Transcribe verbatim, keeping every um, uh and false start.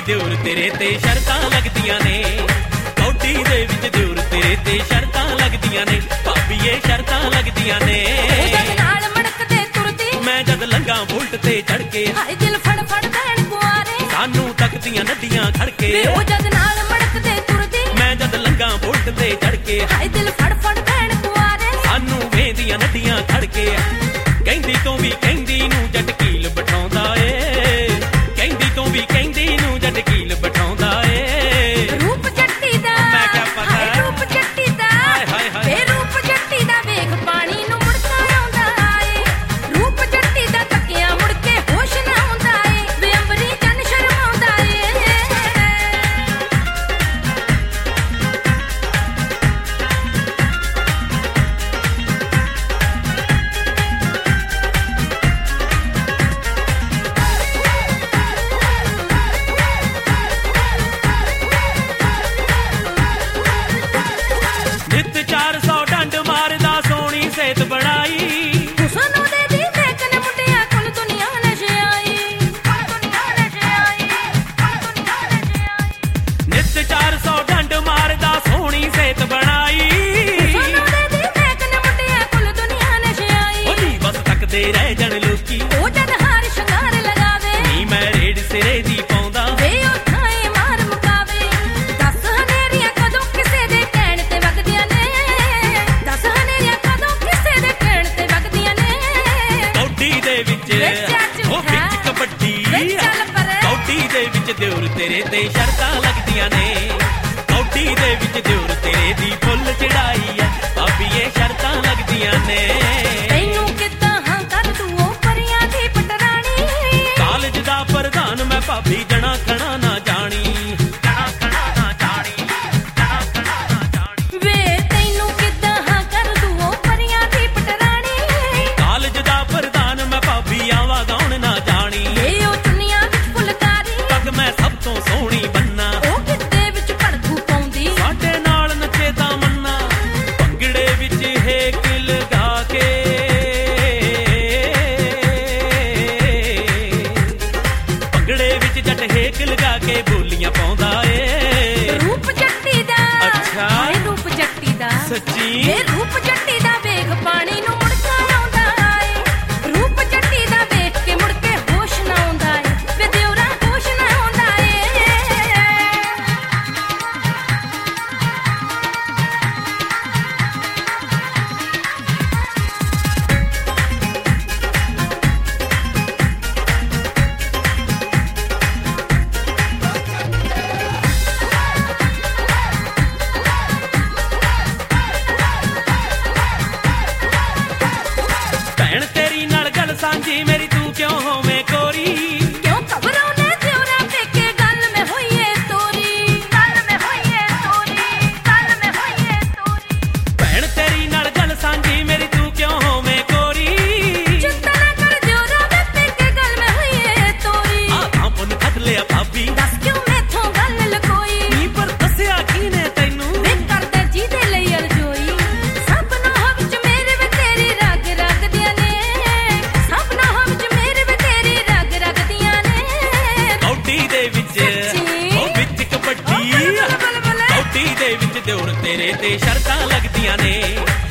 ਦਿਉਰ ਤੇਰੇ ਤੇ ਸ਼ਰਤਾਂ ਲੱਗਦੀਆਂ ਨੇ, ਕੌਡੀ ਦੇ ਵਿੱਚ ਦਿਉਰ ਤੇਰੇ ਤੇ ਸ਼ਰਤਾਂ ਲੱਗਦੀਆਂ ਨੇ, ਭਾਬੀਏ ਸ਼ਰਤਾਂ ਲੱਗਦੀਆਂ ਨੇ। ਨਾਲ ਮੜਕਦੇ ਤੁਰਦੀ ਮੈਂ ਜਦ ਲੰਘਾਂ ਬੁਲਟ ਤੇ ਚੜ ਕੇ, ਹਾਏ ਦਿਲ ਫੜ ਫੜ ਭੈਣ ਕੁਆਰੇ ਸਾਨੂੰ ਤੱਕਦੀਆਂ ਨੱਡੀਆਂ ਖੜ ਕੇ। ਉਹ ਜਦ ਨਾਲ ਮੜਕਦੇ ਤੁਰਦੀ ਮੈਂ ਜਦ ਲੰਘਾਂ ਬੁਲਟ ਤੇ ਚੜ ਕੇ, ਹਾਏ ਦਿਲ ਫੜ ਫੜ ਭੈਣ ਕੁਆਰੇ ਸਾਨੂੰ ਵੇਂਦੀਆਂ ਨੱਡੀਆਂ ਖੜ ਕੇ। ਕਹਿੰਦੀ ਤੋਂ ਵੀ ਕਹਿੰਦੀ ਨੂੰ ਜੱਟ ਕੀਲ ਬਿਠਾਉਂਦਾ ਏ, ਕਹਿੰਦੀ ਤੋਂ ਵੀ ਕਹਿੰਦੀ ਨੂੰ ਜੱਟ ਕੀਲ ਬਿਠਾਉਂਦਾ ਏ। ਰੂਪ ਜੱਟੀ ਦਾ ਮੈਂ ਕਿਆ ਪਤਾ ਹਾਏ ਰੂਪ ਜੱਟੀ ਦਾ ਹਾਏ ਹਾਏ ਹਾਏ। ਵੇ ਰੂਪ ਜੱਟੀ ਦਾ ਵੇਖ ਪਾਣੀ ਨੂੰ ਮੁੜਕਾ ਆਉਂਦਾ ਏ, ਰੂਪ ਜੱਟੀ ਦਾ ਤੱਕਿਆ ਮੁੜ ਕੇ ਹੋਸ਼ ਨਾ ਆਉਂਦਾ ਏ, ਵੇ ਅੰਬਰੀ ਚੰਨ ਸ਼ਰਮਾਉਂਦਾ ਏ। ਨਿੱਤ ਚਾਰ ਸੌ ਡੰਡ ਮਾਰਦਾ ਸੋਹਣੀ ਸਿਹਤ ਬਣਾਈ, ਸਾਨੂੰ ਦੇ ਦੀ ਦੇਖਣ ਮੁੰਡਿਆਂ ਕੋਲ ਦੁਨੀਆ ਨਸ਼ਿਆਈ, ਦੁਨੀਆ ਨਸ਼ਿਆਈ, ਦੁਨੀਆ ਨਸ਼ਿਆਈ। ਨਿੱਤ ਚਾਰ ਸੌ ਡੰਡ ਮਾਰਦਾ ਸੋਹਣੀ ਸਿਹਤ ਬਣਾਈ, ਸਾਨੂੰ ਦੇ ਦੀ ਦੇਖਣ ਮੁੰਡਿਆਂ ਕੋਲ ਦੁਨੀਆ ਨਸ਼ਿਆਈ। ਉਹਦੀ ਬਸ ਤੱਕਦੇ ਰਹਿ ਜਾਣ ਲੋਕੀ, ਉਹ ਜਦ ਹਾਰ ਸ਼ਿੰਗਾਰ ਲਗਾਵੇ ਨੀ ਮੈਂ ਰੇੜ ਸਿਰੇ ਦੀ ਪਾਉਂਦਾ। ਵੇ ਉਹ ਥਾਏ ਮਾਰ ਮੁਕਾਵੇ, ਦੱਸ ਹਨੇਰੀਆਂ ਕਦੋਂ ਕਿਸੇ ਦੇ ਕਹਿਣ ਤੇ ਵਗਦੀਆਂ ਨੇ, ਦੱਸ ਹਨੇਰੀਆਂ ਕਦੋਂ ਕਿਸੇ ਦੇ ਕਹਿਣ ਤੇ ਵਗਦੀਆਂ ਨੇ। ਕੌਡੀ ਦੇ ਵਿੱਚ ਵਿੱਚ ਅੱਜ ਉਹ ਵਿੱਚ ਹੈ। ਕਬੱਡੀ, ਵਿੱਚ ਚੱਲ ਪਰੇ। ਕੌਡੀ ਦੇ ਵਿੱਚ ਦਿਉਰ ਤੇਰੇ ਤੇ ਸ਼ਰਤਾਂ ਲੱਗਦੀਆਂ ਨੇ, ਕੌਡੀ ਦੇ ਵਿੱਚ ਦਿਉਰ ਤੇਰੇ ਦੀ ਫੁੱਲ ਚੜਾਈ ਐ, ਭਾਬੀਏ ਸ਼ਰਤਾਂ ਲੱਗਦੀਆਂ ਨੇ। ਤੈਨੂੰ ਕਿੱਦਾਂ ਹਾਂ ਕਰ ਤੂੰ ਉਹ ਪਰੀਆਂ ਦੀ ਪਟਰਾਣੀ, ਕਾਲਜ ਦਾ ਪ੍ਰਧਾਨ ਮੈਂ ਭਾਬੀ ਜਣਾ ਖਣਾ ਨਾ ਜਾਣੀ, ਜਣਾ ਖਣਾ ਨਾ ਜਾਣੀ, ਜਣਾ ਖਣਾ ਨਾ ਜਾਣੀ। ਵੇ ਤੈਨੂੰ ਕਿੱਦਾਂ ਹਾਂ ਕਰ ਤੂੰ ਉਹ ਪਰੀਆਂ ਦੀ ਪਟਰਾਣੀ, ਕਾਲਜ ਦਾ ਪ੍ਰਧਾਨ ਮੈਂ ਭਾਬੀ ਆਵਾ ਗਾਉਣ ਨਾ ਜਾਣੀ। ਵੇ ਉਹ ਚੁੰਨੀਆਂ ਵਿੱਚ ਫੁਲਕਾਰੀ, ਪੱਗ ਮੈਂ ਸਭ ਤੋਂ ਸੋਹਣੀ ਬੰਨਾ, ਉਹ ਗਿੱਧੇ ਵਿੱਚ ਭੜਕੂ ਪਾਉਂਦੀ, ਸਾਡੇ ਨਾਲ ਨੱਚੇ ਤਾਂ ਮੰਨਾ, ਭੰਗੜੇ ਵਿੱਚ ਹੇਕ ਲਗਾ ਕੇ, ਭੰਗੜੇ ਵਿੱਚ ਜੱਟ ਹੇਕ ਲਗਾ ਕੇ ਬੋਲੀਆਂ ਪਾਉਂਦਾ ਏ। ਰੂਪ ਜੱਟੀ ਦਾ ਅੱਛਾ। ਹਾਏ ਰੂਪ ਜੱਟੀ ਦਾ ਸੱਚੀ ਵੇ ਰੂਪ ਜੱਟੀ ਦਾ ਵੇਖ ਪਾਣੀ ਨੂੰ ਮੁੜਕਾ ਆਉਂਦਾ ਏ, ਰੂਪ ਜੱਟੀ ਦਾ ਵੇਖ ਕੇ ਮੁੜ ਕੇ ਹੋਸ਼ ਨਾ ਆਉਂਦਾ ਏ, ਵੇ ਦਿਉਰਾ ਹੋਸ਼ ਨਾ ਆਉਂਦਾ ਏ। ਭੈਣ ਤੇਰੀ ਨਾਲ ਗੱਲ ਸਾਂਝੀ ਮੇਰੀ ਤੂੰ ਕਿਉਂ ਹੋਵੇਂ ਕੋਰੀ, ਕਿਉਂ ਘਬਰਾਉਨੇ ਦਿਉਰਾ ਵੇਖੇ ਗੱਲ ਮੈਂ ਹੋਈਏ ਤੋਰੀ, ਗੱਲ ਮੈਂ ਹੋਈਏ ਤੋਰੀ, ਗੱਲ ਮੈਂ ਹੋਈਏ ਤੋਰੀ। ਭੈਣ ਤੇਰੀ ਨਾਲ ਗੱਲ ਸਾਂਝੀ ਮੇਰੀ ਤੂੰ ਕਿਉਂ ਹੋਵੇਂ ਕੋਰੀ। ਚਿੰਤਾ ਨਾ ਕਰ ਦਿਉਰਾ ਵੇਖੇ ਗੱਲ ਮੈਂ ਹੋਈਏ ਤੋਰੀ, ਆ ਤਾਂ ਪੁੰਨ ਖੱਟ ਲਿਆ ਭਾਬੀ, ਦੱਸ ਕਿਉਂ ਮੈਥੋਂ ਗੱਲ ਲਕੋਈ, ਨੀ ਪਰ ਦੱਸਿਆ ਕਿਨੇ ਤੈਨੂੰ, ਵੇ ਕਰਦਾ ਜਿਹਦੇ ਲਈ ਅਰਜ਼ੋਈ। ਸਭਨਾਂ ਵਿੱਚ ਮੇਰੇ ਵੇ ਤੇਰੀ ਰਗ ਰਗਦੀਆਂ ਨੇ, ਸਭਨਾਂ ਵਿੱਚ ਮੇਰੇ ਵੇ ਤੇਰੀ ਰਗ ਰਗਦੀਆਂ ਨੇ। ਕੌਡੀ ਦੇ ਵਿੱਚ ਸੱਚੀ? ਉਹ ਵਿੱਚ ਕਬੱਡੀ, ਉਹ ਬੱਲੇ ਬੱਲੇ ਬੱਲੇ। ਕੌਡੀ ਦੇ ਵਿੱਚ ਦਿਉਰ ਤੇਰੇ ਤੇ ਸ਼ਰਤਾਂ ਲੱਗਦੀਆਂ ਨੇ,